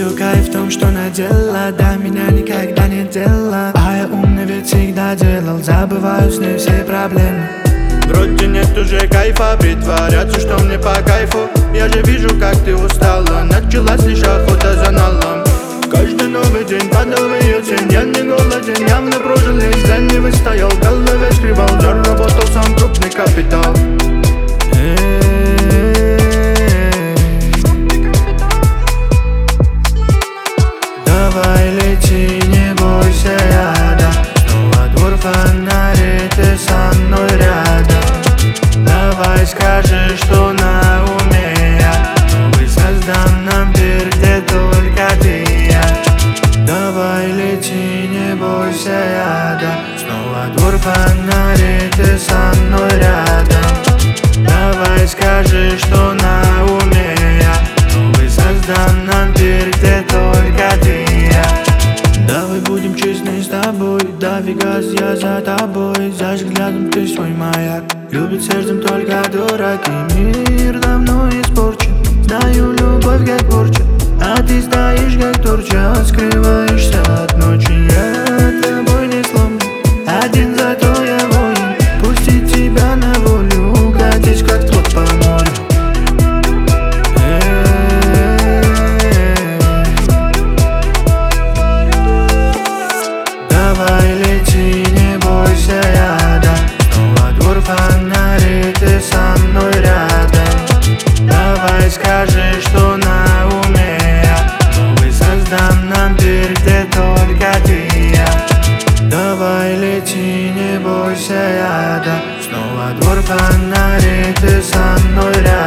Чую кайф в том, что надела, до меня никогда нет дела. А я умный ведь всегда делал, забываю с ней все проблемы. Вроде нет уже кайфа, притворяться, что мне по кайфу. Я же вижу, как ты устала, началась лишь охота за налом. Каждый новый день падал в ее тень, я не голоден, явно прожил весь день. Не выстоял, в голове скрывал, заработал сам крупный капитал. Давай лети, не бойся яда, снова двор, фонари, ты со мной рядом. Давай скажи, что на уме я, новый создам нам мир, где только ты и я. Давай лети, не бойся яда, снова двор, фонари, ты со мной рядом. Давай скажи, что на уме я, новый создам нам мир, где только ты и я. Давай будем честны с тобой, дави газ, я за тобой. За взглядом ты свой маяк, любит сердцем только дурак. И мир давно испорчен, знаю любовь как порча, а ты стоишь как торча, скрываешься от ночи. Я тобой не сломлен, один зато я воин. Пустить тебя на волю, катись как плот по морю. Давай лети, не бойся яда, снова двор, фонари, ты со мной рядом. Давай скажи, что на уме я, новый создам нам мир, где только ты и я. Давай лети, не бойся яда, снова двор, фонари, ты со мной рядом.